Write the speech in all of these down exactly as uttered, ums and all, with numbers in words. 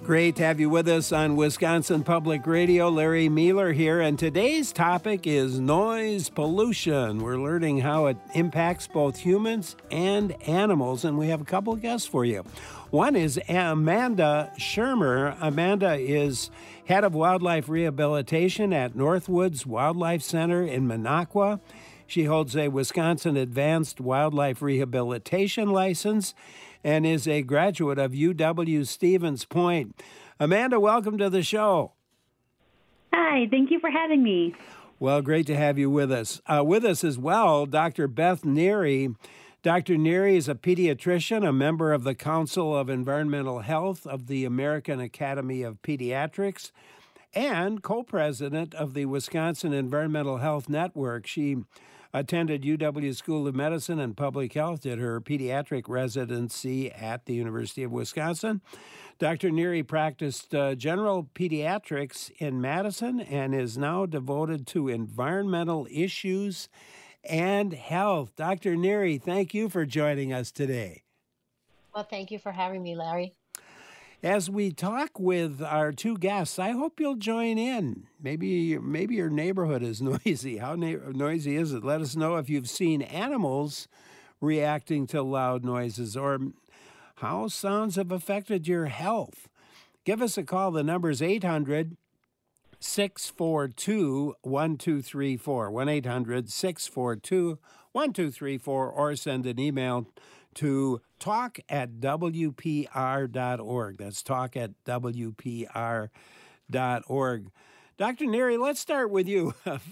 Great to have you with us on Wisconsin Public Radio. Larry Mueller here, and today's topic is noise pollution. We're learning how it impacts both humans and animals, and we have a couple of guests for you. One is Amanda Shermer. Amanda is head of wildlife rehabilitation at Northwoods Wildlife Center in Minocqua. She holds a Wisconsin Advanced Wildlife Rehabilitation license and is a graduate of U W-Stevens Point. Amanda, welcome to the show. Hi, thank you for having me. Well, great to have you with us. Uh, with us as well, Doctor Beth Neary. Doctor Neary is a pediatrician, a member of the Council of Environmental Health of the American Academy of Pediatrics, and co-president of the Wisconsin Environmental Health Network. She attended U W School of Medicine and Public Health, did her pediatric residency at the University of Wisconsin. Doctor Neary practiced uh, general pediatrics in Madison and is now devoted to environmental issues and health. Doctor Neary, thank you for joining us today. Well, thank you for having me, Larry. As we talk with our two guests, I hope you'll join in. Maybe maybe your neighborhood is noisy. How na- noisy is it? Let us know if you've seen animals reacting to loud noises or how sounds have affected your health. Give us a call. The number is eight hundred, six four two, one two three four, one eight hundred, six four two, one two three four, or send an email to talk at W P R dot org. That's talk at W P R dot org. Doctor Neary, let's start with you.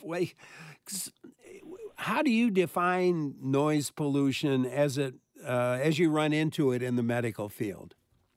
How do you define noise pollution as it uh, as you run into it in the medical field?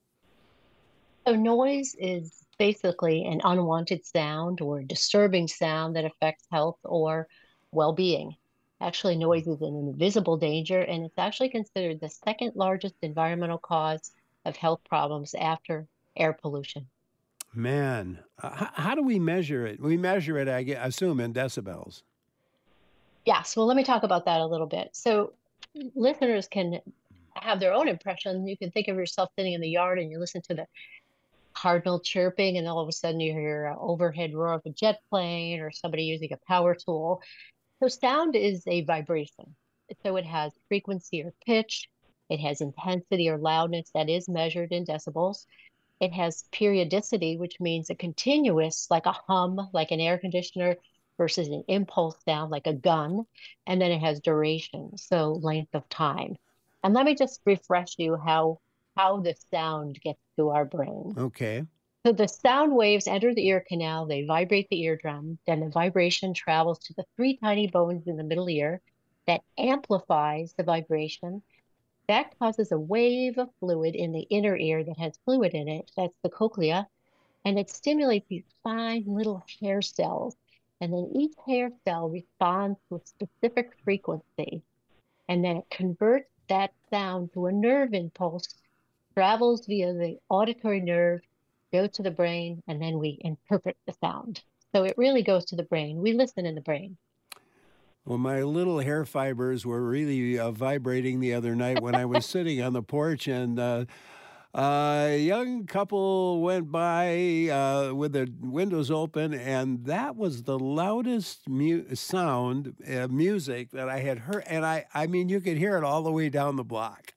So noise is basically an unwanted sound or disturbing sound that affects health or well-being. Actually, noise is an invisible danger, and it's actually considered the second largest environmental cause of health problems after air pollution. Man, uh, how, how do we measure it? We measure it, I assume, in decibels. Yes, well, let me talk about that a little bit. So listeners can have their own impression. You can think of yourself sitting in the yard and you listen to the cardinal chirping, and all of a sudden you hear an overhead roar of a jet plane or somebody using a power tool. So sound is a vibration. So it has frequency or pitch. It has intensity or loudness that is measured in decibels. It has periodicity, which means a continuous, like a hum, like an air conditioner, versus an impulse sound, like a gun. And then it has duration, so length of time. And let me just refresh you how, how the sound gets to our brain. Okay. So the sound waves enter the ear canal, they vibrate the eardrum, then the vibration travels to the three tiny bones in the middle ear that amplifies the vibration. That causes a wave of fluid in the inner ear that has fluid in it, that's the cochlea, and it stimulates these fine little hair cells. And then each hair cell responds to a specific frequency, and then it converts that sound to a nerve impulse, travels via the auditory nerve, goes to the brain, and then we interpret the sound. So it really goes to the brain. We listen in the brain. Well, my little hair fibers were really uh, vibrating the other night when I was sitting on the porch, and uh, a young couple went by uh, with their windows open, and that was the loudest mu- sound, uh, music that I had heard. And I, I mean, you could hear it all the way down the block.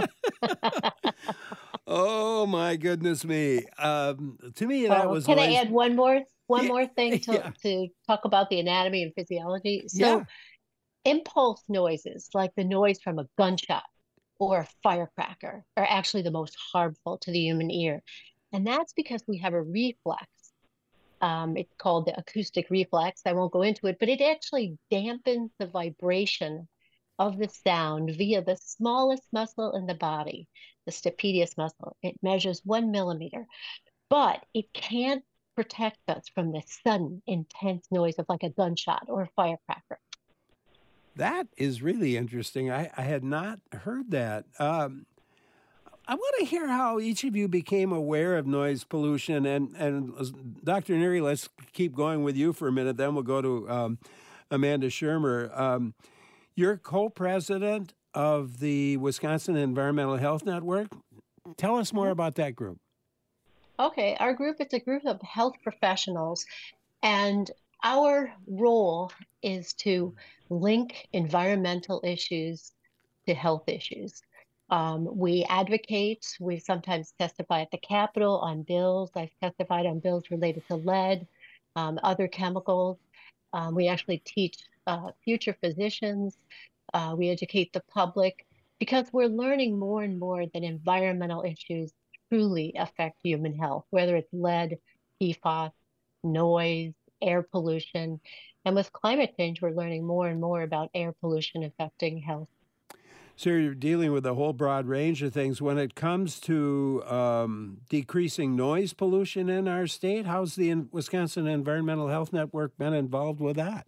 Oh, my goodness me. Um, to me, that well, was Can noise. I add one more one Yeah, more thing to, yeah. to talk about the anatomy and physiology? So Yeah. impulse noises, like the noise from a gunshot or a firecracker, are actually the most harmful to the human ear. And that's because we have a reflex. Um, it's called the acoustic reflex. I won't go into it, but it actually dampens the vibration of the sound via the smallest muscle in the body, the stapedius muscle. It measures one millimeter, but it can't protect us from the sudden, intense noise of like a gunshot or a firecracker. That is really interesting. I, I had not heard that. Um, I want to hear how each of you became aware of noise pollution. And, and uh, Doctor Neary, let's keep going with you for a minute. Then we'll go to um, Amanda Shermer. Um, you're co-president of the Wisconsin Environmental Health Network. Tell us more about that group. Okay, our group is a group of health professionals, and our role is to link environmental issues to health issues. Um, we advocate, we sometimes testify at the Capitol on bills. I've testified on bills related to lead, um, other chemicals. Um, we actually teach uh, future physicians. Uh, we educate the public because we're learning more and more that environmental issues truly affect human health, whether it's lead, P FAS, noise, air pollution. And with climate change, we're learning more and more about air pollution affecting health. So you're dealing with a whole broad range of things. When it comes to um, decreasing noise pollution in our state, how's the Wisconsin Environmental Health Network been involved with that?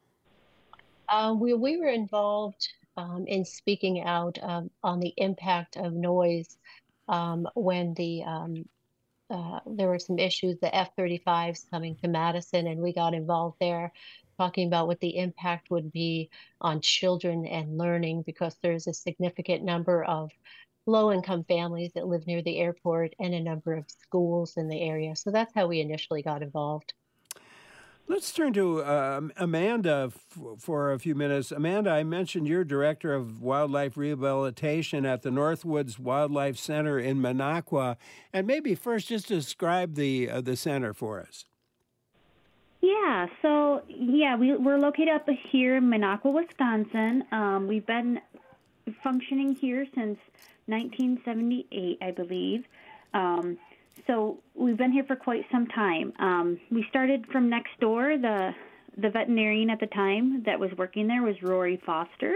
Uh, we, we were involved um, in speaking out um, on the impact of noise um, when the um, uh, there were some issues, the F thirty-fives coming to Madison, and we got involved there, talking about what the impact would be on children and learning, because there's a significant number of low-income families that live near the airport and a number of schools in the area. So that's how we initially got involved. Let's turn to um Amanda f- for a few minutes. Amanda, I mentioned you're director of wildlife rehabilitation at the Northwoods Wildlife Center in Minocqua, and maybe first just describe the uh, the center for us. Yeah, so yeah, we, we're located up here in Minocqua, Wisconsin. Um, we've been functioning here since nineteen seventy-eight, I believe. Um, so we've been here for quite some time. Um, we started from next door. The the veterinarian at the time that was working there was Rory Foster.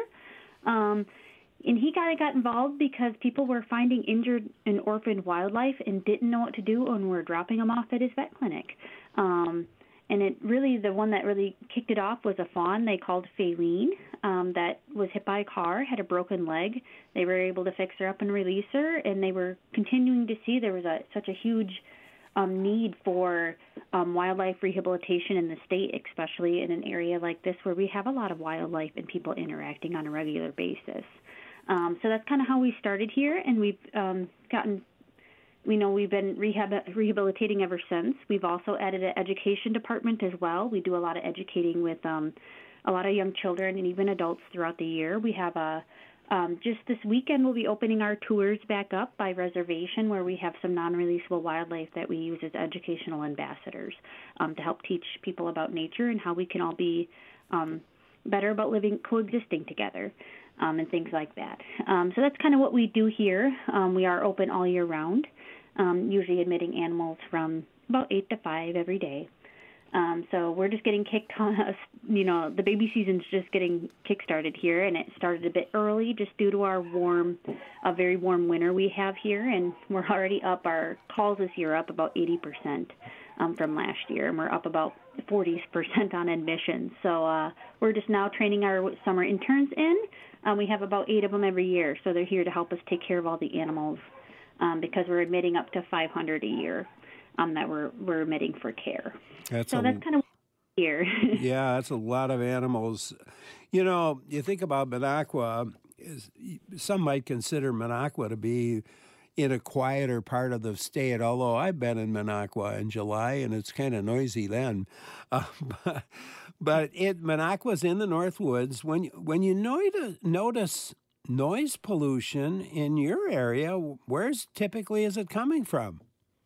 Um, and he kind of got involved because people were finding injured and orphaned wildlife and didn't know what to do and were dropping them off at his vet clinic. Um, And it really, the one that really kicked it off was a fawn they called Faylene um, that was hit by a car, had a broken leg. They were able to fix her up and release her, and they were continuing to see there was a, such a huge um, need for um, wildlife rehabilitation in the state, especially in an area like this where we have a lot of wildlife and people interacting on a regular basis. Um, so that's kind of how we started here, and we've um, gotten We know we've been rehab rehabilitating ever since. We've also added an education department as well. We do a lot of educating with um, a lot of young children and even adults throughout the year. We have a um, just this weekend we'll be opening our tours back up by reservation, where we have some non-releasable wildlife that we use as educational ambassadors um, to help teach people about nature and how we can all be um, better about living coexisting together. Um, and things like that. Um, so that's kind of what we do here. Um, we are open all year round, um, usually admitting animals from about eight to five every day. Um, so we're just getting kicked on, you know, the baby season's just getting kick-started here, and it started a bit early just due to our warm, a very warm winter we have here, and we're already up, our calls this year are up about eighty percent um, from last year, and we're up about forty percent on admissions. So uh, we're just now training our summer interns in. Um, we have about eight of them every year, so they're here to help us take care of all the animals um, because we're admitting up to five hundred a year um, that we're we're admitting for care. That's so a, that's kind of here. yeah, that's a lot of animals. You know, you think about Minocqua, is, some might consider Minocqua to be in a quieter part of the state, although I've been in Minocqua in July, and it's kind of noisy then. Uh, but but it, Minocqua's in the Northwoods. When, when you notice, notice noise pollution in your area, where's typically is it coming from?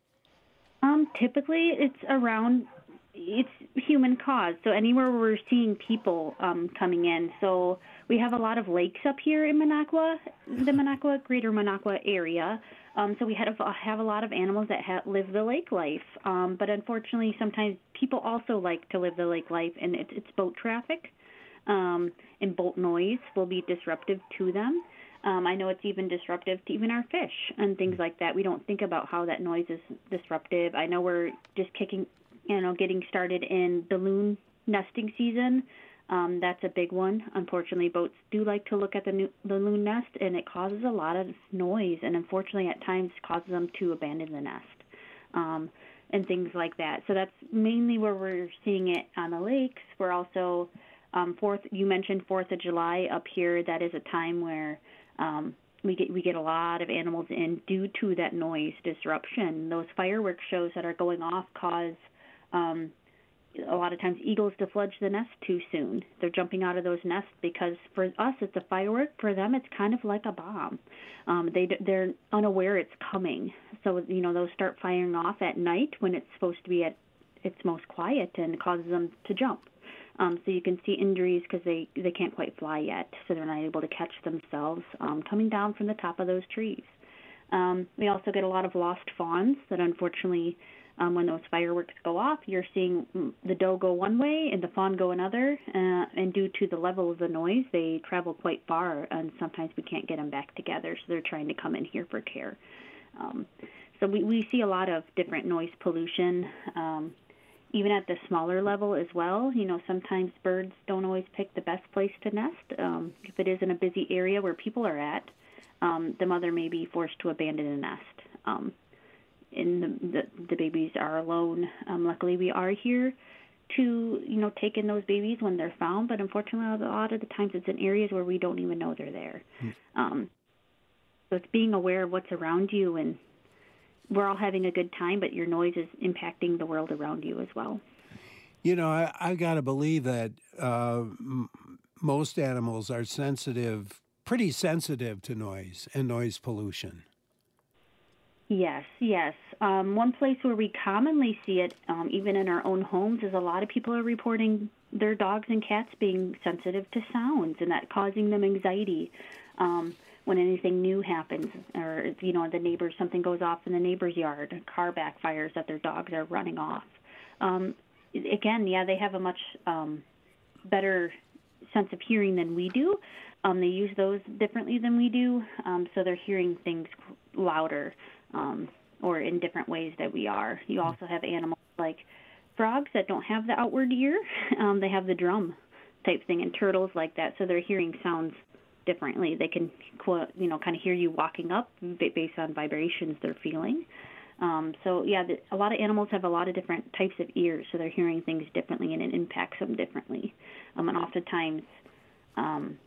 Um, typically, it's around, it's human caused. So anywhere where we're seeing people um, coming in. So we have a lot of lakes up here in Minocqua, the Minocqua, greater Minocqua area. Um, so we have, have a lot of animals that ha- live the lake life. Um, but unfortunately, sometimes people also like to live the lake life, and it, it's boat traffic. Um, and boat noise will be disruptive to them. Um, I know it's even disruptive to even our fish and things like that. We don't think about how that noise is disruptive. I know we're just kicking, you know, getting started in the loon nesting season. Um, that's a big one. Unfortunately, boats do like to look at the, new, the loon nest, and it causes a lot of noise, and unfortunately at times causes them to abandon the nest um, and things like that. So that's mainly where we're seeing it on the lakes. We're also, um, fourth, you mentioned fourth of July up here. That is a time where um, we get we get a lot of animals in due to that noise disruption. Those fireworks shows that are going off cause um, a lot of times eagles to fledge the nest too soon. They're jumping out of those nests because for us it's a firework. For them it's kind of like a bomb. Um, they they're unaware it's coming. So you know those start firing off at night when it's supposed to be at its most quiet and causes them to jump. Um, so you can see injuries because they, they can't quite fly yet, so they're not able to catch themselves um, coming down from the top of those trees. Um, we also get a lot of lost fawns that unfortunately, um, when those fireworks go off, you're seeing the doe go one way and the fawn go another, uh, and due to the level of the noise, they travel quite far, and sometimes we can't get them back together, so they're trying to come in here for care. Um, so we, we see a lot of different noise pollution, um, even at the smaller level as well. You know, sometimes birds don't always pick the best place to nest. Um, if it is in a busy area where people are at, um, the mother may be forced to abandon a nest. Um, and the, the, the babies are alone. Um, luckily, we are here to, you know, take in those babies when they're found, but unfortunately, a lot of the times it's in areas where we don't even know they're there. Mm. Um, so it's being aware of what's around you, and we're all having a good time, but your noise is impacting the world around you as well. You know, I, I got to believe that uh, m- most animals are sensitive, pretty sensitive to noise and noise pollution. Yes, yes. Um, one place where we commonly see it, um, even in our own homes, is a lot of people are reporting their dogs and cats being sensitive to sounds and that causing them anxiety. Um, when anything new happens, or, you know, the neighbor, something goes off in the neighbor's yard, a car backfires that their dogs are running off. Um, again, yeah, they have a much um, better sense of hearing than we do. Um, they use those differently than we do, um, so they're hearing things louder um, or in different ways that we are. You also have animals like frogs that don't have the outward ear. Um, they have the drum type thing, and turtles like that, so they're hearing sounds differently. They can, you know, kind of hear you walking up based on vibrations they're feeling. Um, so, yeah, the, a lot of animals have a lot of different types of ears, so they're hearing things differently, and it impacts them differently. Um, and oftentimes um,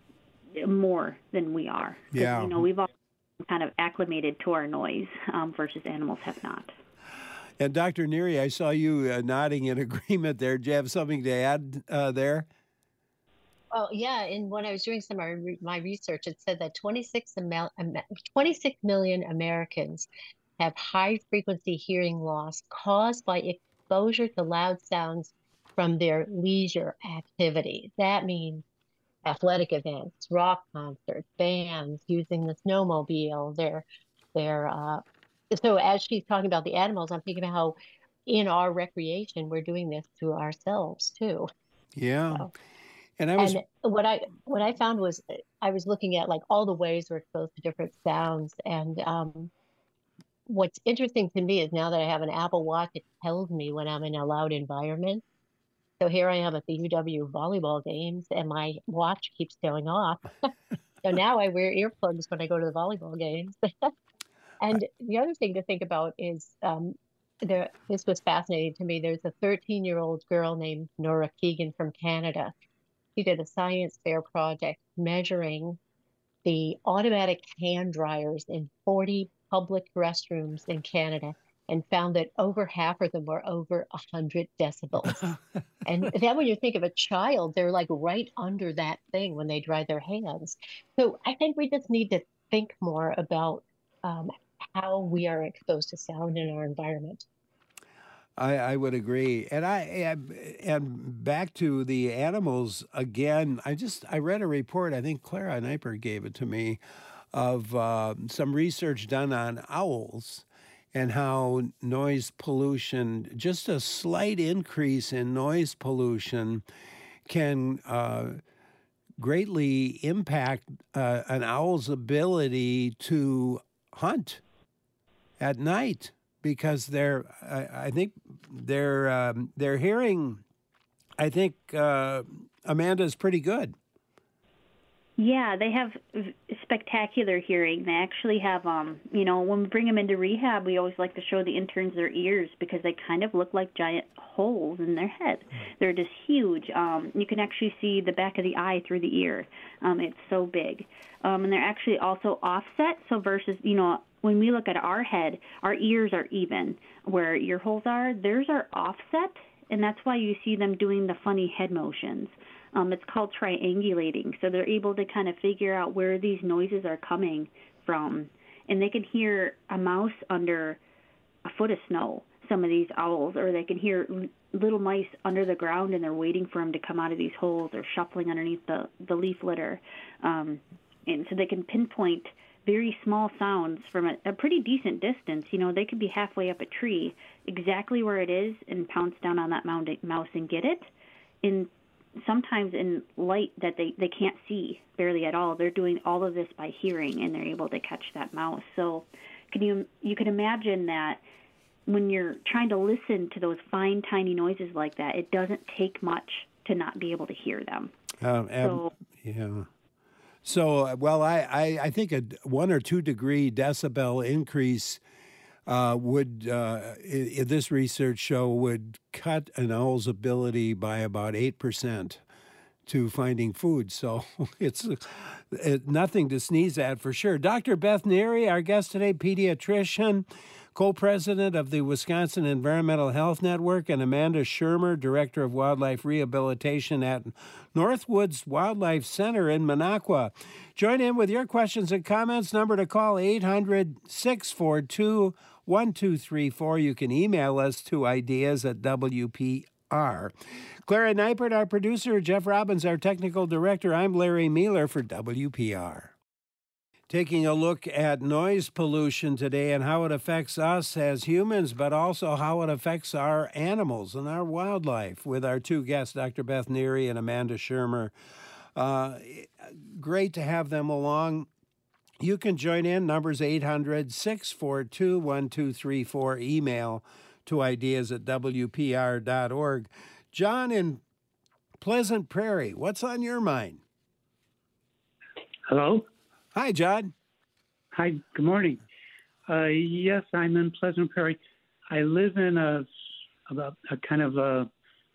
more than we are. Yeah. You know, we've all kind of acclimated to our noise um, versus animals have not. And Doctor Neary, I saw you uh, nodding in agreement there. Do you have something to add uh, there? Well, yeah, and when I was doing some of my research, it said that twenty-six, twenty-six million Americans have high-frequency hearing loss caused by exposure to loud sounds from their leisure activity. That means athletic events, rock concerts, bands, using the snowmobile. They're, they're, uh, so as she's talking about the animals, I'm thinking about how in our recreation, we're doing this to ourselves too. Yeah. So. And I was and what I what I found was I was looking at like all the ways we're exposed to different sounds. And um, what's interesting to me is now that I have an Apple Watch, it tells me when I'm in a loud environment. So here I am at the U W volleyball games, and my watch keeps going off. So now I wear earplugs when I go to the volleyball games. And the other thing to think about is um, there. This was fascinating to me. There's a thirteen-year-old girl named Nora Keegan from Canada. She did a science fair project measuring the automatic hand dryers in forty public restrooms in Canada and found that over half of them were over one hundred decibels. And then when you think of a child, they're like right under that thing when they dry their hands. So I think we just need to think more about um, how we are exposed to sound in our environment. I, I would agree, and I and, and back to the animals again. I just I read a report. I think Clara Neiper gave it to me, of uh, some research done on owls, and how noise pollution, just a slight increase in noise pollution, can uh, greatly impact uh, an owl's ability to hunt at night. Because they're, I, I think their um, their hearing, I think uh, Amanda's pretty good. Yeah, they have v- spectacular hearing. They actually have, um, you know, when we bring them into rehab, we always like to show the interns their ears because they kind of look like giant holes in their head. They're just huge. Um, you can actually see the back of the eye through the ear. Um, it's so big. Um, and they're actually also offset. So versus, you know, when we look at our head, our ears are even. Where ear holes are, theirs are offset, and that's why you see them doing the funny head motions. Um, it's called triangulating. So they're able to kind of figure out where these noises are coming from. And they can hear a mouse under a foot of snow, some of these owls, or they can hear l- little mice under the ground and they're waiting for them to come out of these holes or shuffling underneath the, the leaf litter. Um, and so they can pinpoint very small sounds from a, a pretty decent distance. You know, they could be halfway up a tree, exactly where it is, and pounce down on that mouse and get it. In sometimes in light that they, they can't see barely at all. They're doing all of this by hearing, and they're able to catch that mouse. So can you you can imagine that when you're trying to listen to those fine, tiny noises like that, it doesn't take much to not be able to hear them. Um, So, yeah. So, uh, well, I, I, I think a d- one or two degree decibel increase uh, would, uh, i- i- this research show, would cut an owl's ability by about eight percent to finding food. So it's uh, it, nothing to sneeze at for sure. Doctor Beth Neary, our guest today, pediatrician, co-president of the Wisconsin Environmental Health Network, and Amanda Shermer, director of wildlife rehabilitation at Northwoods Wildlife Center in Minocqua. Join in with your questions and comments. Number to call, eight hundred, six four two, one two three four. You can email us to ideas at W P R. Clara Neipert, our producer, Jeff Robbins, our technical director. I'm Larry Mueller for W P R. Taking a look at noise pollution today and how it affects us as humans, but also how it affects our animals and our wildlife with our two guests, Doctor Beth Neary and Amanda Shermer. Uh, great to have them along. You can join in. Numbers eight hundred, six four two, one two three four. Email to ideas at W P R dot org. John in Pleasant Prairie, what's on your mind? Hello. Hi, John. Hi. Good morning. Uh, yes, I'm in Pleasant Prairie. I live in a about a kind of a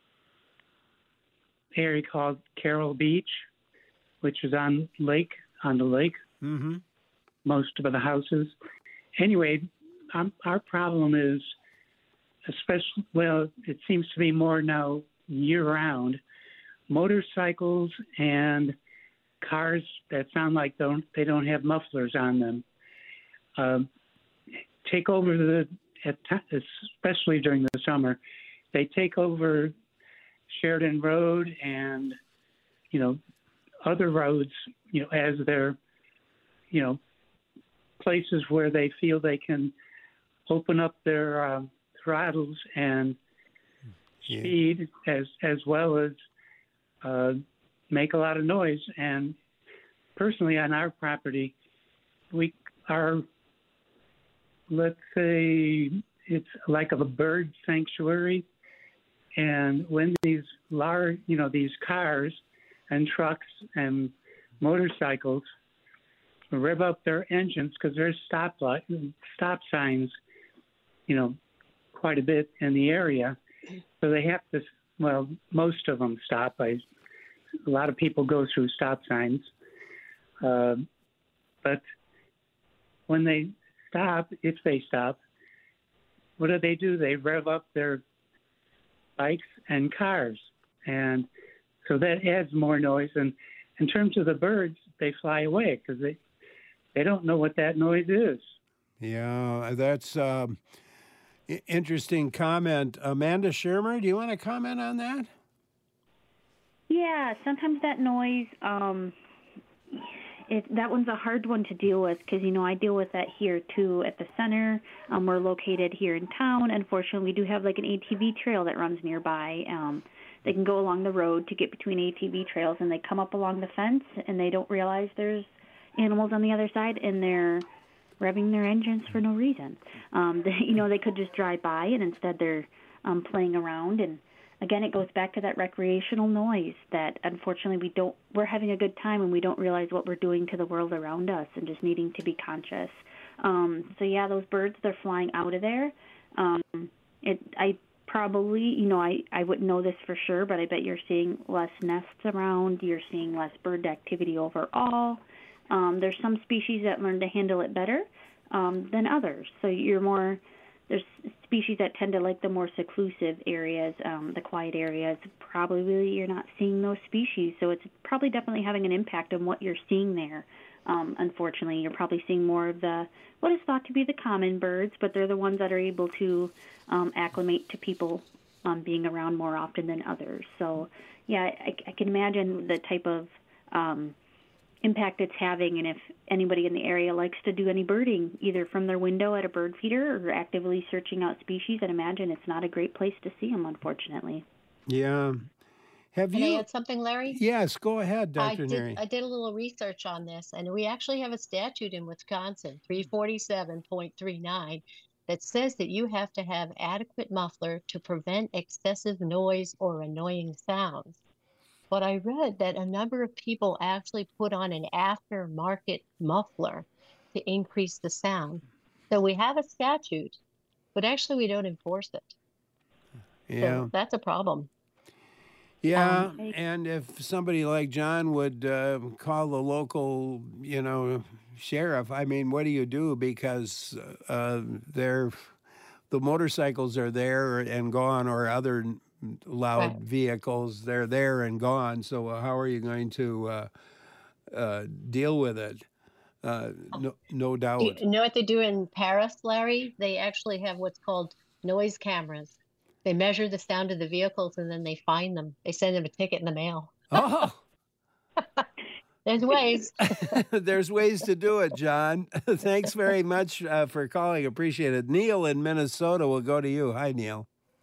area called Carroll Beach, which is on lake on the lake. Mm-hmm. Most of the houses. Anyway, um, our problem is, especially well, it seems to be more now year-round. Motorcycles and cars that sound like don't they don't have mufflers on them um, take over the at t- especially during the summer. They take over Sheridan Road and you know other roads you know as their you know places where they feel they can open up their uh, throttles and Yeah. speed as as well as uh, make a lot of noise. And personally, on our property, we are, let's say, it's like a bird sanctuary. And when these large, you know, these cars and trucks and motorcycles rev up their engines because there's stop light, stop signs, you know, quite a bit in the area. So they have to, well, most of them stop. I, a lot of people go through stop signs. Uh, but when they stop, if they stop, what do they do? They rev up their bikes and cars. And so that adds more noise. And in terms of the birds, they fly away because they, they don't know what that noise is. Yeah, that's um, I- interesting comment. Amanda Shermer, do you want to comment on that? yeah, sometimes that noise, um, it, that one's a hard one to deal with because, you know, I deal with that here, too, at the center. Um, we're located here in town. Unfortunately, we do have, like, an A T V trail that runs nearby. Um, they can go along the road to get between A T V trails, and they come up along the fence, and they don't realize there's animals on the other side, and they're revving their engines for no reason. Um, they, you know, they could just drive by, and instead they're um, playing around. And again, it goes back to that recreational noise that unfortunately we don't, we're having a good time and we don't realize what we're doing to the world around us and just needing to be conscious. Um, so yeah, those birds, they're flying out of there. Um, it, I probably, you know, I, I wouldn't know this for sure, but I bet you're seeing less nests around. You're seeing less bird activity overall. Um, there's some species that learn to handle it better um, than others. So you're more, there's species that tend to like the more seclusive areas, um, the quiet areas. Probably you're not seeing those species, so it's probably definitely having an impact on what you're seeing there. Um, unfortunately, you're probably seeing more of the, what is thought to be the common birds, but they're the ones that are able to um, acclimate to people um, being around more often than others. So, yeah, I, I can imagine the type of um, impact it's having, and if anybody in the area likes to do any birding, either from their window at a bird feeder or actively searching out species, I'd imagine it's not a great place to see them, unfortunately. Yeah. Have Can you? I add something, Larry? Yes, go ahead, I Doctor did, Neri. I did a little research on this, and we actually have a statute in Wisconsin, three forty-seven point three nine, that says that you have to have adequate muffler to prevent excessive noise or annoying sounds. But I read that a number of people actually put on an aftermarket muffler to increase the sound. So we have a statute, but actually we don't enforce it. Yeah. So that's a problem. Yeah, Um, and if somebody like John would uh, call the local, you know, sheriff, I mean, what do you do? Because uh, they're, the motorcycles are there and gone, or other loud Right. vehicles, they're there and gone. So how are you going to uh, uh, deal with it? Uh, no, no You doubt. know what they do in Paris, Larry? They actually have what's called noise cameras. They measure the sound of the vehicles and then they fine them. They send them a ticket in the mail. Oh, There's ways. there's ways to do it, John. Thanks very much uh, for calling. Appreciate it. Neil in Minnesota will go to you. Hi, Neil.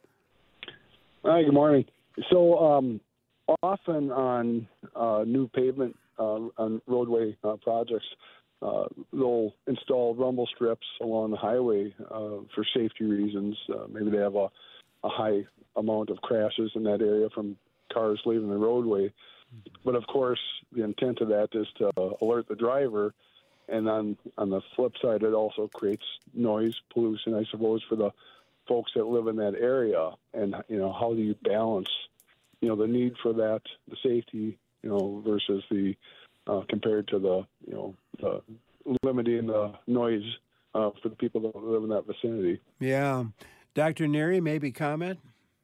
Hi, good morning. So um, often on uh, new pavement uh, on roadway uh, projects, uh, they'll install rumble strips along the highway uh, for safety reasons. Uh, maybe they have a, a high amount of crashes in that area from cars leaving the roadway. But of course, the intent of that is to uh, alert the driver. And on, on the flip side, it also creates noise pollution, I suppose, for the folks that live in that area. And, you know, how do you balance, you know, the need for that, the safety, you know, versus the, uh, compared to the, you know, the limiting the noise uh, for the people that live in that vicinity. Yeah. Doctor Neri, maybe comment?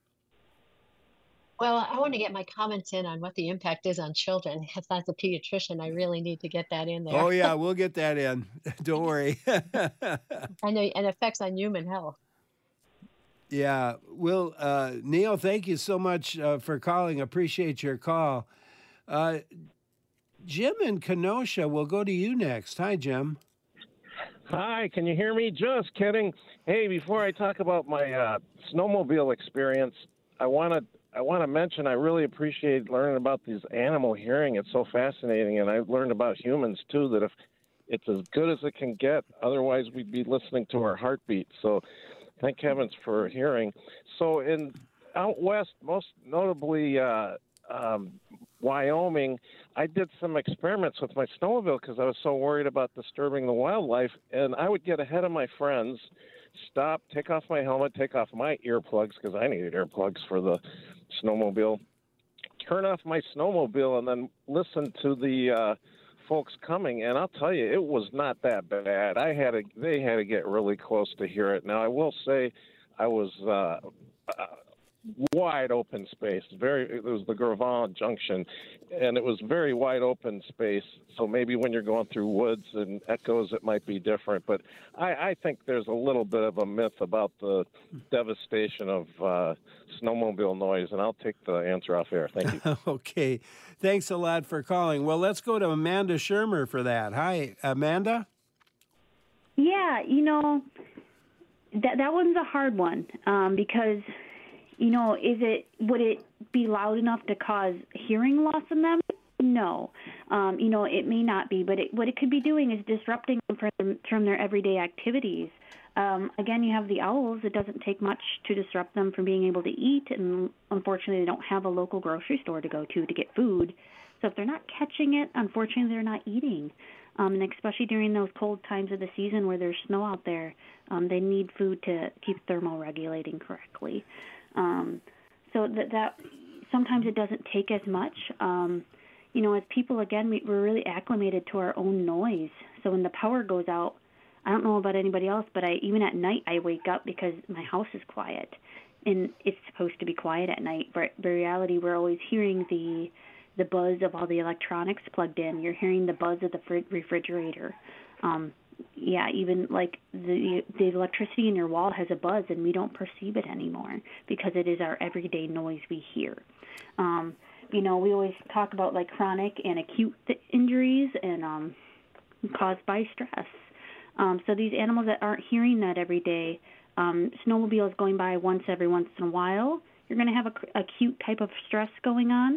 Well, I want to get my comments in on what the impact is on children. As as a pediatrician, I really need to get that in there. Oh, yeah, we'll get that in. Don't worry. I know, and effects on human health. Yeah. Well, uh, Neil, thank you so much uh, for calling. Appreciate your call. Uh, Jim in Kenosha will go to you next. Hi, Jim. Hi, can you hear me? Just kidding. Hey, before I talk about my uh, snowmobile experience, I want to I want to mention I really appreciate learning about this animal hearing. It's so fascinating, and I've learned about humans too. That if it's as good as it can get, otherwise we'd be listening to our heartbeat. So, thank heavens for hearing. So, in out west, most notably uh, um, Wyoming, I did some experiments with my snowmobile because I was so worried about disturbing the wildlife, and I would get ahead of my friends, stop, take off my helmet, take off my earplugs because I needed earplugs for the snowmobile, turn off my snowmobile, and then listen to the uh, folks coming. And I'll tell you, it was not that bad. I had to, they had to get really close to hear it. Now I will say, I was uh, uh, wide open space. Very, it was the Gravant Junction, and it was very wide open space. So maybe when you're going through woods and echoes, it might be different. But I, I think there's a little bit of a myth about the devastation of uh, snowmobile noise, and I'll take the answer off air. Thank you. Okay. Thanks a lot for calling. Well, let's go to Amanda Shermer for that. Hi, Amanda. Yeah, you know, that that one's a hard one um, because, you know, is it would it be loud enough to cause hearing loss in them? No, um, you know, it may not be, but it, what it could be doing is disrupting them from, from their everyday activities. Um, again, you have the owls. It doesn't take much to disrupt them from being able to eat, and unfortunately, they don't have a local grocery store to go to to get food. So if they're not catching it, unfortunately, they're not eating. Um, and especially during those cold times of the season where there's snow out there, um, they need food to keep thermoregulating correctly. Um, so that, that sometimes it doesn't take as much. Um, you know, as people, again, we, we're really acclimated to our own noise. So when the power goes out, I don't know about anybody else, but I even at night I wake up because my house is quiet, and it's supposed to be quiet at night. But in reality, we're always hearing the the buzz of all the electronics plugged in. You're hearing the buzz of the fr- refrigerator. Um, yeah, even like the the electricity in your wall has a buzz, and we don't perceive it anymore because it is our everyday noise we hear. Um, you know, we always talk about like chronic and acute th- injuries and um, caused by stress. Um, so these animals that aren't hearing that every day, um, snowmobiles going by once every once in a while, you're going to have a c- acute type of stress going on.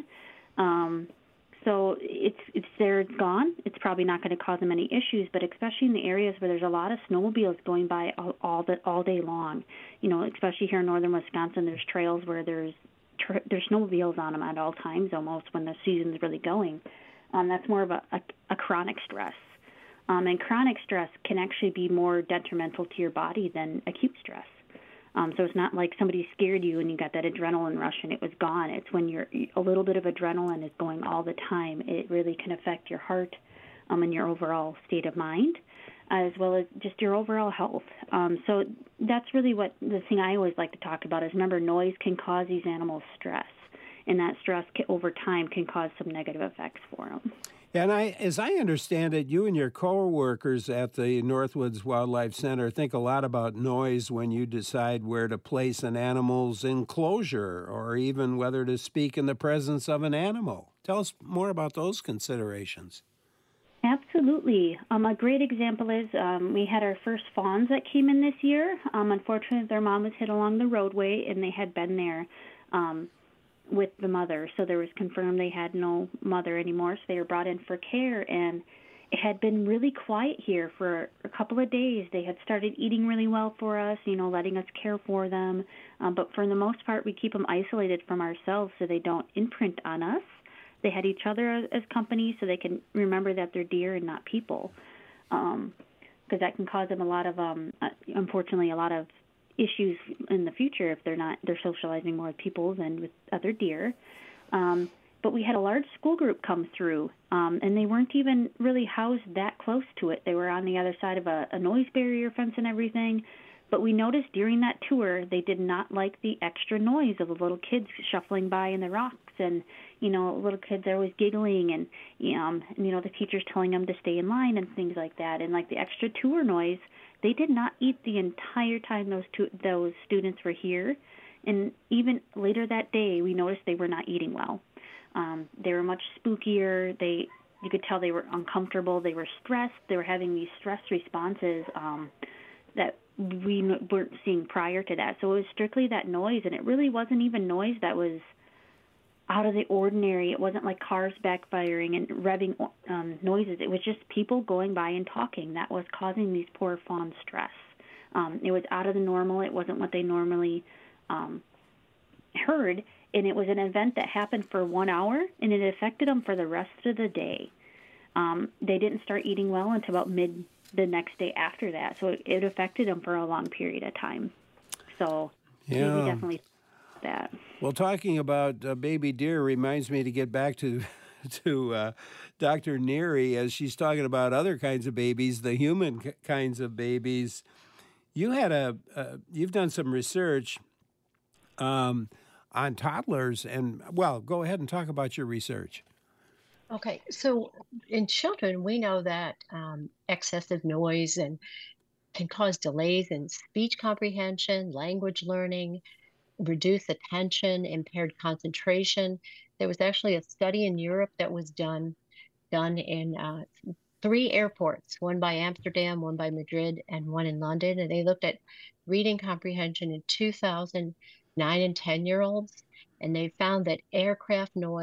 Um, so it's it's there, it's gone. It's probably not going to cause them any issues, but especially in the areas where there's a lot of snowmobiles going by all all, the, all day long. You know, especially here in northern Wisconsin, there's trails where there's tr- there's snowmobiles on them at all times, almost when the season's really going. Um, that's more of a, a, a chronic stress. Um, and chronic stress can actually be more detrimental to your body than acute stress. Um, so it's not like somebody scared you and you got that adrenaline rush and it was gone. It's when you're a little bit of adrenaline is going all the time. It really can affect your heart um, and your overall state of mind, as well as just your overall health. Um, so that's really what the thing I always like to talk about is, remember, noise can cause these animals stress, and that stress can, over time can cause some negative effects for them. And I, as I understand it, you and your co-workers at the Northwoods Wildlife Center think a lot about noise when you decide where to place an animal's enclosure or even whether to speak in the presence of an animal. Tell us more about those considerations. Absolutely. Um, a great example is um, we had our first fawns that came in this year. Um, unfortunately, their mom was hit along the roadway, and they had been there um, with the mother. So there was confirmed they had no mother anymore, so they were brought in for care, and it had been really quiet here for a couple of days. They had started eating really well for us, you know, letting us care for them. Um, but for the most part, we keep them isolated from ourselves so they don't imprint on us. They had each other as company so they can remember that they're deer and not people, because um, that can cause them a lot of, um, uh, unfortunately, a lot of issues in the future if they're not they're socializing more with people than with other deer. Um, but we had a large school group come through, um, and they weren't even really housed that close to it. They were on the other side of a, a noise barrier fence and everything. But we noticed during that tour they did not like the extra noise of the little kids shuffling by in the rocks, and you know, little kids are always giggling, and um, and, you know, the teachers telling them to stay in line and things like that, and like the extra tour noise. They did not eat the entire time those two, those students were here, and even later that day, we noticed they were not eating well. Um, they were much spookier. They, you could tell they were uncomfortable. They were stressed. They were having these stress responses um, that we weren't seeing prior to that. So it was strictly that noise, and it really wasn't even noise that was out of the ordinary. It wasn't like cars backfiring and revving um, noises. It was just people going by and talking that was causing these poor fawns stress. Um, it was out of the normal. It wasn't what they normally um, heard, and it was an event that happened for one hour, and it affected them for the rest of the day. Um, they didn't start eating well until about mid the next day after that, so it, it affected them for a long period of time. So yeah. we definitely that. Well, talking about uh, baby deer reminds me to get back to to uh, Doctor Neary as she's talking about other kinds of babies, the human k- kinds of babies. You had a uh, you've done some research um, on toddlers, and well, go ahead and talk about your research. Okay, so in children, we know that um, excessive noise and can cause delays in speech comprehension, language learning, reduced attention, impaired concentration. There was actually a study in Europe that was done done in uh, three airports, one by Amsterdam, one by Madrid, and one in London. And they looked at reading comprehension in two thousand nine and ten year olds. And they found that aircraft noise,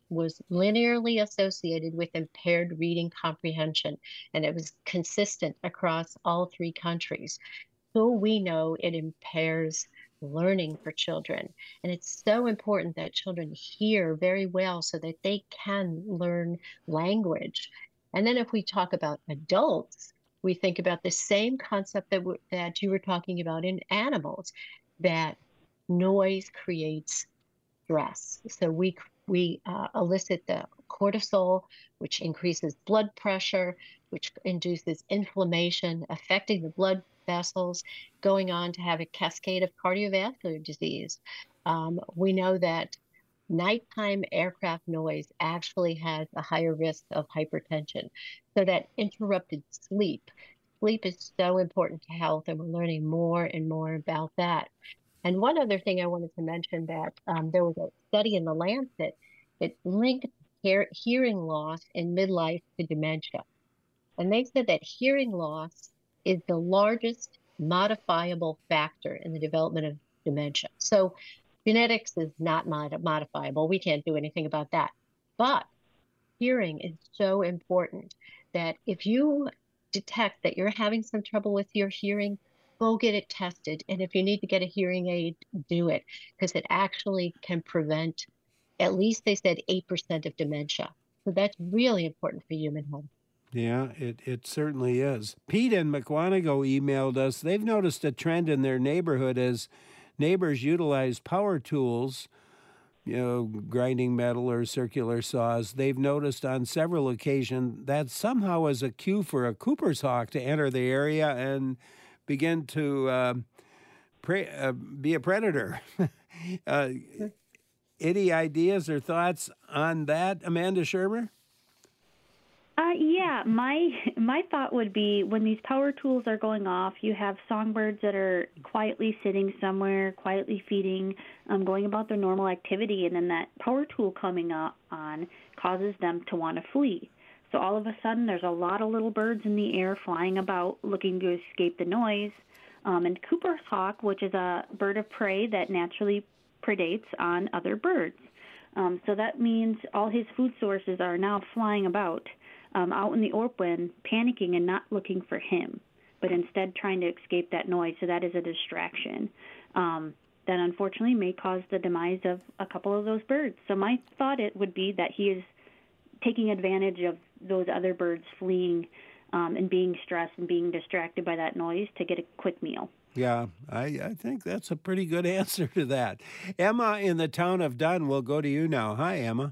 was linearly associated with impaired reading comprehension, and it was consistent across all three countries. So we know it impairs learning for children. And it's so important that children hear very well so that they can learn language. And then if we talk about adults, we think about the same concept that, w- that you were talking about in animals, that noise creates stress. So we we uh, elicit the cortisol, which increases blood pressure, which induces inflammation, affecting the blood vessels, going on to have a cascade of cardiovascular disease. Um, we know that nighttime aircraft noise actually has a higher risk of hypertension. So that interrupted sleep. Sleep is so important to health, and we're learning more and more about that. And one other thing I wanted to mention, that um, there was a study in the Lancet that linked hear- hearing loss in midlife to dementia. And they said that hearing loss is the largest modifiable factor in the development of dementia. So genetics is not mod- modifiable. We can't do anything about that. But hearing is so important that if you detect that you're having some trouble with your hearing, go get it tested. And if you need to get a hearing aid, do it, because it actually can prevent, at least they said, eight percent of dementia. So that's really important for human health. Yeah, it, it certainly is. Pete and McWanago emailed us. They've noticed a trend in their neighborhood as neighbors utilize power tools, you know, grinding metal or circular saws. They've noticed on several occasions that somehow is a cue for a Cooper's hawk to enter the area and begin to uh, pre- uh, be a predator. uh, any ideas or thoughts on that, Amanda Shermer? Uh, yeah, my my thought would be when these power tools are going off, you have songbirds that are quietly sitting somewhere, quietly feeding, um, going about their normal activity, and then that power tool coming up on causes them to want to flee. So all of a sudden, there's a lot of little birds in the air flying about, looking to escape the noise. Um, and Cooper's hawk, which is a bird of prey that naturally predates on other birds. Um, so that means all his food sources are now flying about. Um, out in the open, panicking and not looking for him, but instead trying to escape that noise. So that is a distraction um, that unfortunately may cause the demise of a couple of those birds. So my thought it would be that he is taking advantage of those other birds fleeing um, and being stressed and being distracted by that noise to get a quick meal. Yeah, I, I think that's a pretty good answer to that. Emma in the town of Dunn, we'll go to you now. Hi, Emma.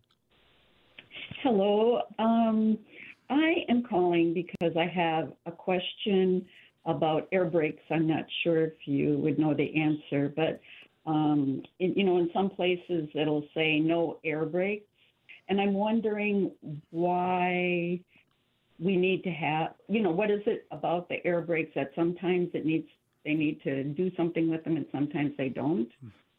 Hello. Um, I am calling because I have a question about air brakes. I'm not sure if you would know the answer, but, um, in, you know, in some places it'll say no air brakes. And I'm wondering why we need to have, you know, what is it about the air brakes that sometimes it needs, they need to do something with them and sometimes they don't?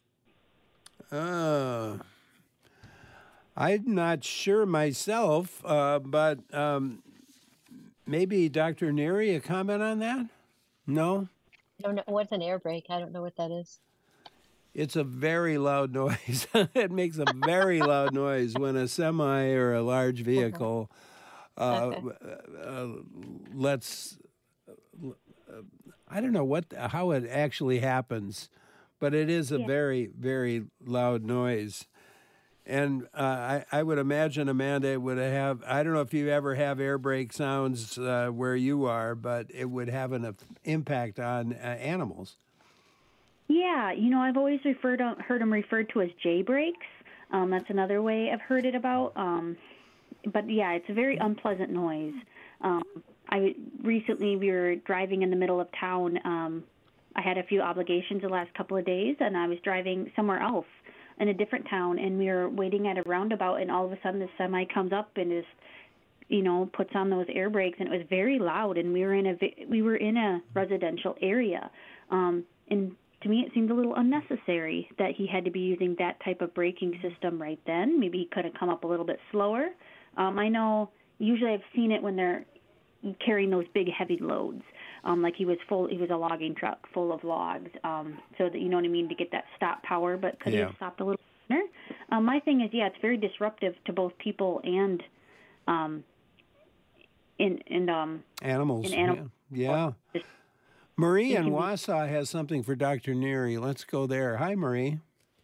Uh, I'm not sure myself, uh, but um, maybe Doctor Neary, a comment on that? No? I don't know. What's an air brake? I don't know what that is. It's a very loud noise. It makes a very loud noise when a semi or a large vehicle uh, uh, lets, uh, I don't know what how it actually happens, but it is a Yeah. very, very loud noise. And uh, I, I would imagine, Amanda, it would have, I don't know if you ever have air brake sounds uh, where you are, but it would have an uh, impact on uh, animals. Yeah, you know, I've always referred heard them referred to as J brakes. Um, that's another way I've heard it about. Um, but yeah, it's a very unpleasant noise. Um, I recently we were driving in the middle of town. Um, I had a few obligations the last couple of days, and I was driving somewhere else in a different town, and we were waiting at a roundabout, and all of a sudden the semi comes up and just, you know, puts on those air brakes, and it was very loud, and we were in a we were in a residential area, um, and to me it seemed a little unnecessary that he had to be using that type of braking system right then. Maybe he could have come up a little bit slower. Um, I know usually I've seen it when they're carrying those big heavy loads. Um, like he was full, he was a logging truck full of logs, um, so that, you know what I mean, to get that stop power, but could he Yeah. have stopped a little sooner? Um, my thing is, yeah, it's very disruptive to both people and um, in and um, Animals. in animals. Yeah. yeah. Marie in can be- Wausau has something for Doctor Neary. Let's go there. Hi, Marie.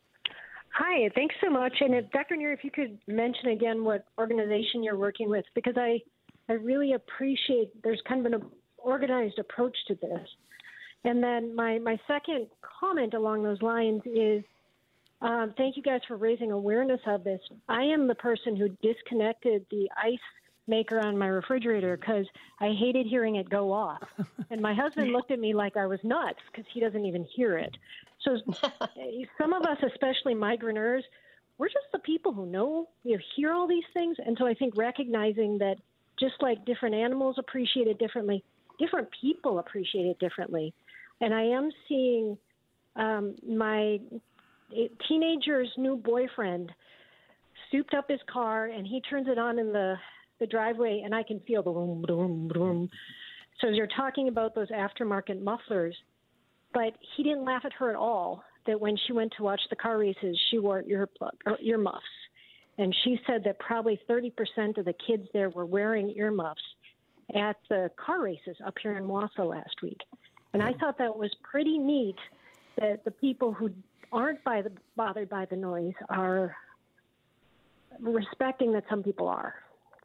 Hi, thanks so much. And if, Doctor Neary, if you could mention again what organization you're working with, because I, I really appreciate there's kind of an organized approach to this. And then my, my second comment along those lines is um, thank you guys for raising awareness of this. I am the person who disconnected the ice maker on my refrigerator because I hated hearing it go off. And my husband looked at me like I was nuts because he doesn't even hear it. So some of us, especially migranteurs, we're just the people who know, you know, hear all these things. And so I think recognizing that just like different animals appreciate it differently, different people appreciate it differently. And I am seeing um, my teenager's new boyfriend souped up his car, and he turns it on in the, the driveway, and I can feel the boom, boom, boom. So as you're talking about those aftermarket mufflers, but he didn't laugh at her at all that when she went to watch the car races, she wore earplug, or earmuffs. And she said that probably thirty percent of the kids there were wearing earmuffs at the car races up here in Wausau last week. And I thought that was pretty neat that the people who aren't by the, bothered by the noise are respecting that some people are.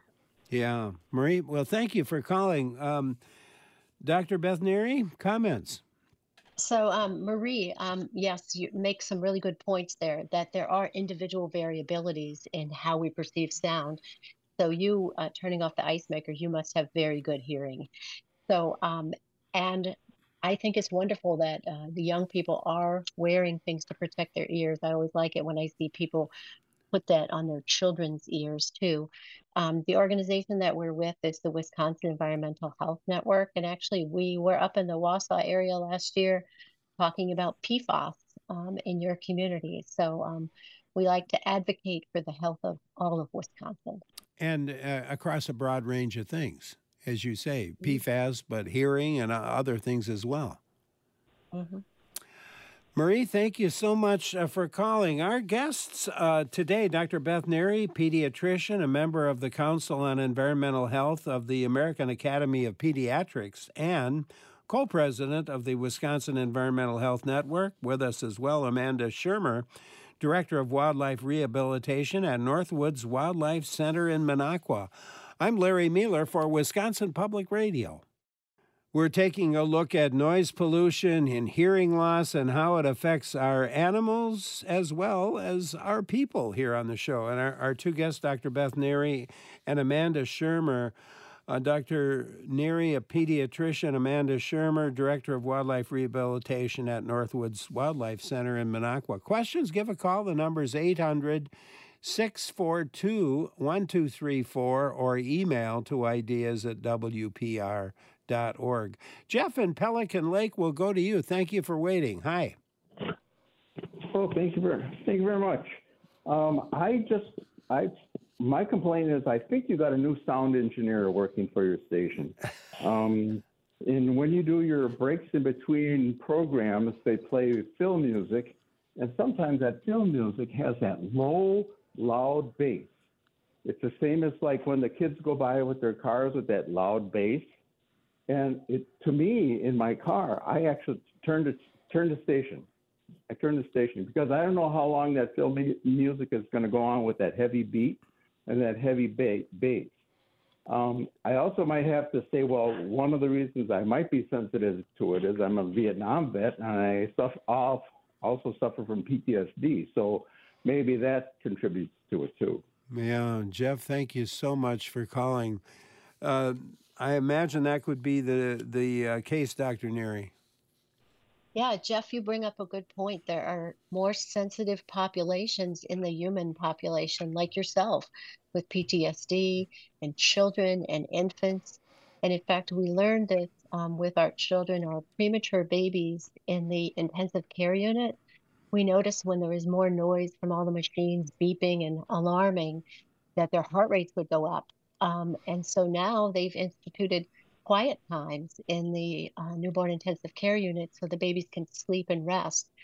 Yeah. Marie, well, thank you for calling. Um, Doctor Beth Neary, comments? So, um, Marie, um, yes, you make some really good points there, that there are individual variabilities in how we perceive sound. So you, uh, turning off the ice maker, you must have very good hearing. So, um, and I think it's wonderful that uh, the young people are wearing things to protect their ears. I always like it when I see people put that on their children's ears too. Um, the organization that we're with is the Wisconsin Environmental Health Network. And actually, we were up in the Wausau area last year talking about P FAS um, in your community. So um, we like to advocate for the health of all of Wisconsin. And uh, across a broad range of things, as you say, P FAS, but hearing and uh, other things as well. Mm-hmm. Marie, thank you so much uh, for calling. Our guests uh, today, Doctor Beth Neary, pediatrician, a member of the Council on Environmental Health of the American Academy of Pediatrics, and co-president of the Wisconsin Environmental Health Network. With us as well, Amanda Shermer, Director of Wildlife Rehabilitation at Northwoods Wildlife Center in Minocqua. I'm Larry Mueller for Wisconsin Public Radio. We're taking a look at noise pollution and hearing loss and how it affects our animals as well as our people here on the show. And our, our two guests, Doctor Beth Neary and Amanda Shermer. Uh, Doctor Neary, a pediatrician, Amanda Shermer, Director of Wildlife Rehabilitation at Northwoods Wildlife Center in Minocqua. Questions? Give a call. The number is eight hundred, six four two, one two three four or email to ideas at W P R dot org. Jeff in Pelican Lake will go to you. Thank you for waiting. Hi. Oh, thank you very, thank you very much. Um, I just, I, my complaint is I think you got a new sound engineer working for your station. Um, and when you do your breaks in between programs, they play film music, and sometimes that film music has that low, loud bass. It's the same as like when the kids go by with their cars with that loud bass. And it, to me, in my car, I actually turned to turn the station. I turned the station because I don't know how long that film music is going to go on with that heavy beat and that heavy ba- bass. Um, I also might have to say, well, one of the reasons I might be sensitive to it is I'm a Vietnam vet and I suffer, also suffer from P T S D. So maybe that contributes to it too. Yeah, Jeff, thank you so much for calling. Uh, I imagine that could be the the uh, case, Doctor Neary. Yeah, Jeff, you bring up a good point. There are more sensitive populations in the human population, like yourself, with P T S D and children and infants. And in fact, we learned this um, with our children, our premature babies in the intensive care unit. We noticed when there was more noise from all the machines beeping and alarming that their heart rates would go up. Um, and so now they've instituted quiet times in the uh, newborn intensive care unit so the babies can sleep and rest.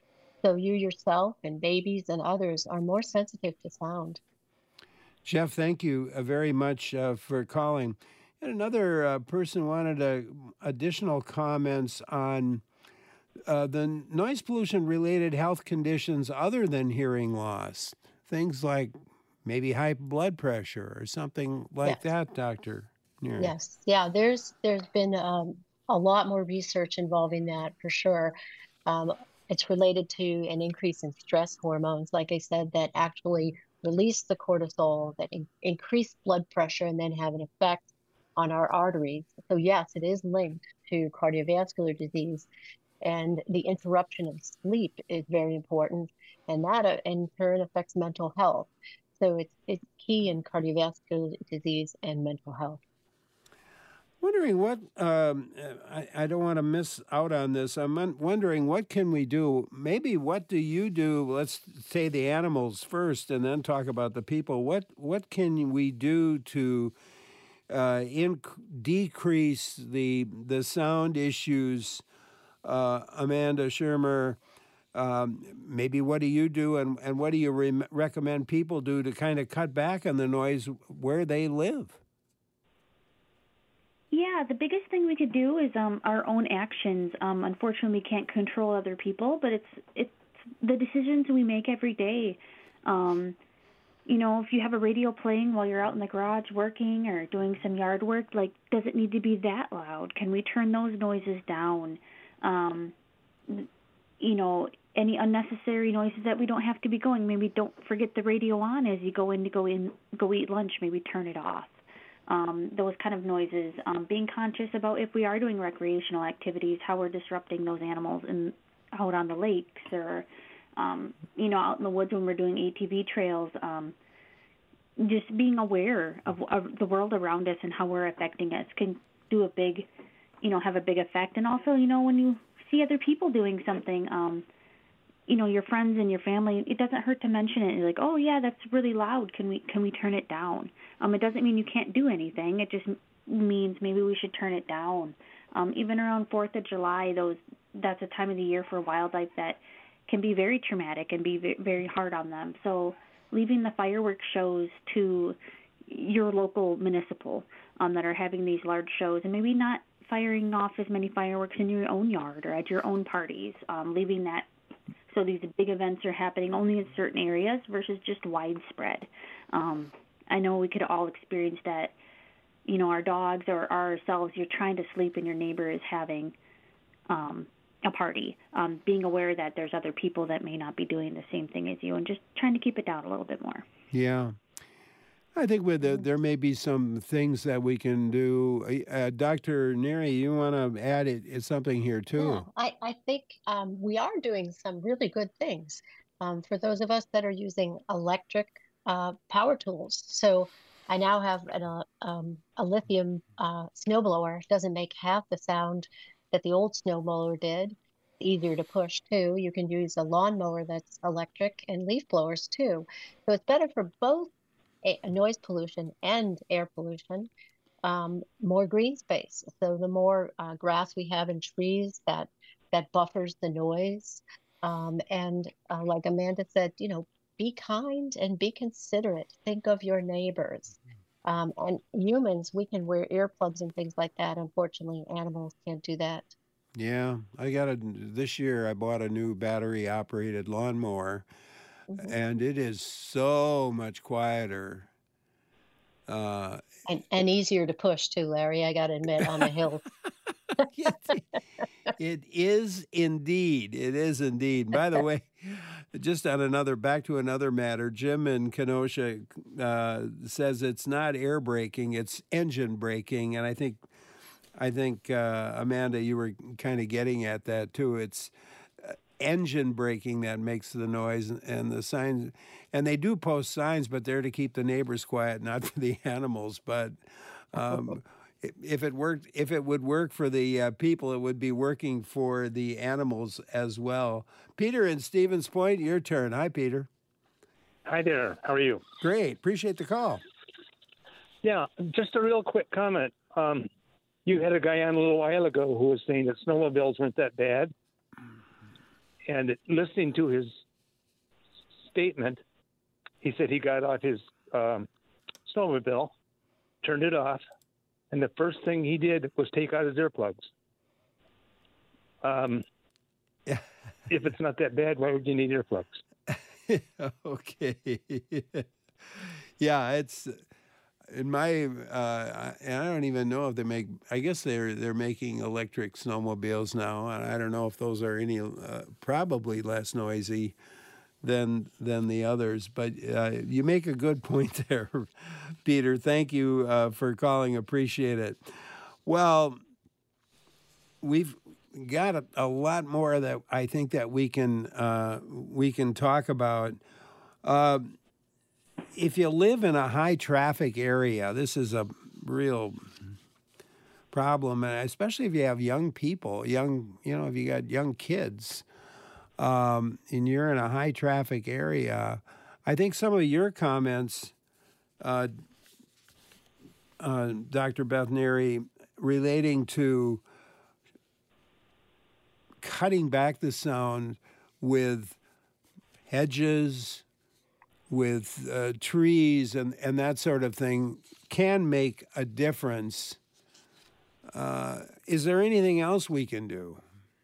So you yourself and babies and others are more sensitive to sound. Jeff, thank you uh, very much uh, for calling. And another uh, person wanted uh, additional comments on uh, the noise pollution related health conditions other than hearing loss. Things like maybe high blood pressure or something like Yes. that, Doctor Neary. Yes. Yeah, there's there's been um, a lot more research involving that for sure. Um, it's related to an increase in stress hormones, like I said, that actually release the cortisol, that in- increase blood pressure, and then have an effect on our arteries. So yes, it is linked to cardiovascular disease, and the interruption of sleep is very important, and that uh, in turn affects mental health. So it's it's key in cardiovascular disease and mental health. Wondering what, um, I, I don't want to miss out on this. I'm un- wondering what can we do? Maybe what do you do? Let's say the animals first and then talk about the people. What what can we do to uh, inc- decrease the the sound issues? Uh, Amanda Shermer, um, maybe what do you do and, and what do you re- recommend people do to kind of cut back on the noise where they live? Yeah, the biggest thing we could do is um, our own actions. Um, unfortunately, we can't control other people, but it's it's the decisions we make every day. Um, you know, if you have a radio playing while you're out in the garage working or doing some yard work, like, does it need to be that loud? Can we turn those noises down? Um, you know, any unnecessary noises that we don't have to be going. Maybe don't forget the radio on as you go in to go in go eat lunch. Maybe turn it off. Um, those kind of noises, um, being conscious about if we are doing recreational activities, how we're disrupting those animals in, out on the lakes or, um, you know, out in the woods when we're doing A T V trails, um, just being aware of, of the world around us and how we're affecting us can do a big, you know, have a big effect. And also, you know, when you see other people doing something, um, you know, your friends and your family, it doesn't hurt to mention it. You're like, oh yeah, that's really loud. Can we can we turn it down? Um, it doesn't mean you can't do anything. It just means maybe we should turn it down. Um, even around Fourth of July, those that's a time of the year for wildlife that can be very traumatic and be very hard on them. So leaving the fireworks shows to your local municipal um, that are having these large shows, and maybe not firing off as many fireworks in your own yard or at your own parties, um, leaving that so these big events are happening only in certain areas versus just widespread. Um, I know we could all experience that, you know, our dogs or ourselves, you're trying to sleep and your neighbor is having um, a party, um, being aware that there's other people that may not be doing the same thing as you and just trying to keep it down a little bit more. Yeah. I think with the, there may be some things that we can do. Uh, Doctor Neary, you want to add it, it's something here too. Yeah, I, I think um, we are doing some really good things um, for those of us that are using electric uh, power tools. So I now have an, uh, um, a lithium uh, snowblower. It doesn't make half the sound that the old snowblower did. Easier to push too. You can use a lawnmower that's electric and leaf blowers too. So it's better for both a, a noise pollution and air pollution. Um, more green space. So the more uh, grass we have and trees, that that buffers the noise. Um, and uh, like Amanda said, you know, be kind and be considerate. Think of your neighbors. Um, and humans, we can wear earplugs and things like that. Unfortunately, animals can't do that. Yeah, I got a, this year I bought a new battery operated lawnmower, mm-hmm. and it is so much quieter. Uh, and, and easier to push too, Larry, I got to admit, on the hill. It is indeed. It is indeed. By the way, just on another, back to another matter, Jim in Kenosha uh, says it's not air braking, it's engine braking. And I think, I think uh, Amanda, you were kind of getting at that too. It's uh, engine braking that makes the noise, and the signs, and they do post signs, but they're to keep the neighbors quiet, not for the animals. But um, if it worked, if it would work for the uh, people, it would be working for the animals as well. Peter in Stevens Point, your turn. Hi, Peter. Hi there. How are you? Great. Appreciate the call. Yeah, just a real quick comment. Um, you had a guy on a little while ago who was saying that snowmobiles weren't that bad. And listening to his statement, he said he got out his um, snowmobile, turned it off, and the first thing he did was take out his earplugs. Um, Yeah. if it's not that bad, why would you need earplugs? Okay. Yeah, it's in my. Uh, and I don't even know if they make. I guess they're they're making electric snowmobiles now, and I don't know if those are any. Uh, probably less noisy than than the others. But uh, you make a good point there, Peter. Thank you uh, for calling. Appreciate it. Well, we've got a, a lot more that I think that we can uh, we can talk about. Uh, if you live in a high traffic area, this is a real problem, and especially if you have young people, young you know, if you got young kids, um, and you're in a high traffic area. I think some of your comments, uh, uh, Doctor Beth Neary, relating to cutting back the sound with hedges, with uh, trees, and, and that sort of thing can make a difference. Uh, is there anything else we can do?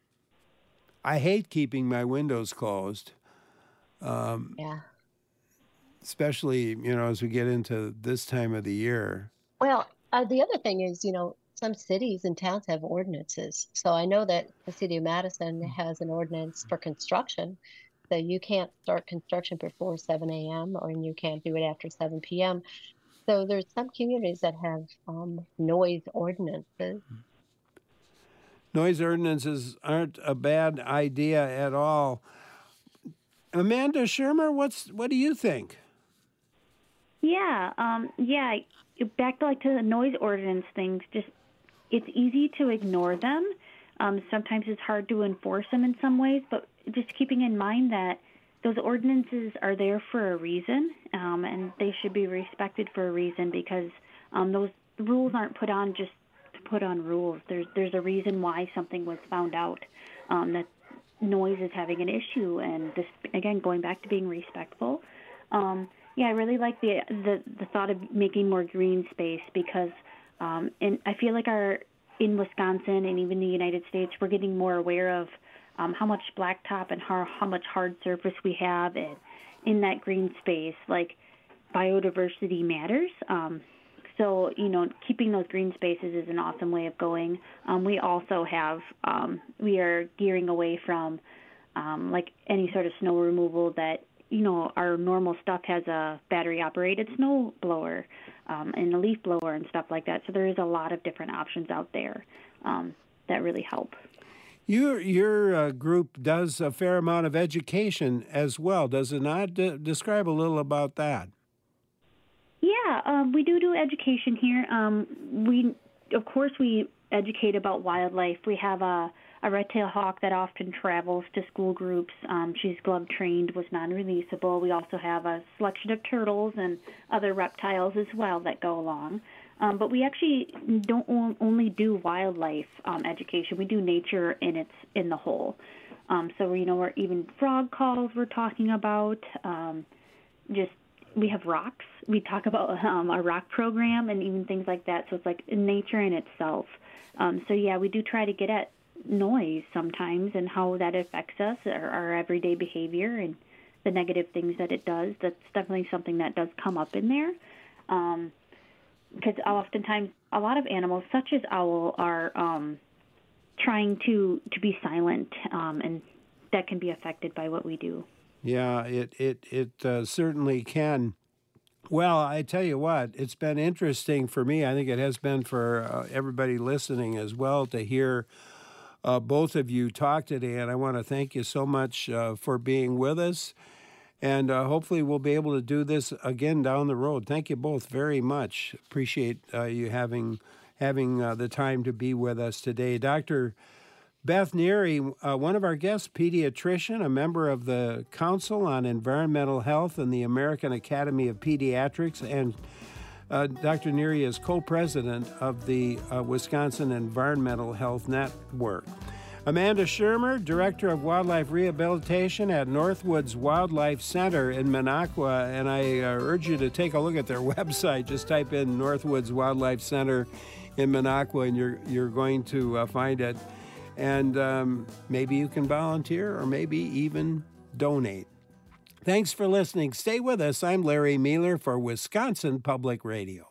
I hate keeping my windows closed. Um, Yeah. Especially, you know, as we get into this time of the year. Well, uh, the other thing is, you know, some cities and towns have ordinances. So I know that the city of Madison has an ordinance for construction. So you can't start construction before seven a.m. or you can't do it after seven p.m. So there's some communities that have um, noise ordinances. Noise ordinances aren't a bad idea at all. Amanda Shermer, what's what do you think? Yeah, um, yeah. Back to like to the noise ordinance things. Just it's easy to ignore them. Um, sometimes it's hard to enforce them in some ways, but just keeping in mind that those ordinances are there for a reason, um, and they should be respected for a reason because um, those rules aren't put on just to put on rules. There's there's a reason why something was found out um, that noise is having an issue, and this again going back to being respectful. Um, yeah, I really like the the the thought of making more green space because, um, and I feel like our in Wisconsin and even the United States, we're getting more aware of um, how much blacktop and how, how much hard surface we have and in that green space. Like, biodiversity matters. Um, so, you know, keeping those green spaces is an awesome way of going. Um, we also have, um, we are gearing away from, um, like, any sort of snow removal that, you know, our normal stuff has a battery-operated snow blower um, and a leaf blower and stuff like that. So there is a lot of different options out there um, that really help. Your your uh, group does a fair amount of education as well, does it not? D- describe a little about that. Yeah, um, we do do education here. Um, we, of course, we educate about wildlife. We have a a red-tailed hawk that often travels to school groups. Um, she's glove-trained, was non-releasable. We also have a selection of turtles and other reptiles as well that go along. Um, but we actually don't o- only do wildlife um, education. We do nature in its in the whole. Um, so, you know, we're even frog calls we're talking about. Um, just we have rocks. We talk about um, our rock program and even things like that. So it's like nature in itself. Um, so, yeah, we do try to get at noise sometimes and how that affects us, our, our everyday behavior and the negative things that it does. That's definitely something that does come up in there. Um, because oftentimes a lot of animals, such as owl, are um, trying to, to be silent, um, and that can be affected by what we do. Yeah, it it it uh, certainly can. Well, I tell you what, it's been interesting for me. I think it has been for uh, everybody listening as well to hear uh, both of you talk today, and I want to thank you so much uh, for being with us. And uh, hopefully we'll be able to do this again down the road. Thank you both very much. Appreciate uh, you having having uh, the time to be with us today. Doctor Beth Neary, uh, one of our guests, pediatrician, a member of the Council on Environmental Health and the American Academy of Pediatrics, and uh, Doctor Neary is co-president of the uh, Wisconsin Environmental Health Network. Amanda Shermer, Director of Wildlife Rehabilitation at Northwoods Wildlife Center in Minocqua, and I uh, urge you to take a look at their website. Just type in Northwoods Wildlife Center in Minocqua, and you're you're going to uh, find it. And um, maybe you can volunteer or maybe even donate. Thanks for listening. Stay with us. I'm Larry Mueller for Wisconsin Public Radio.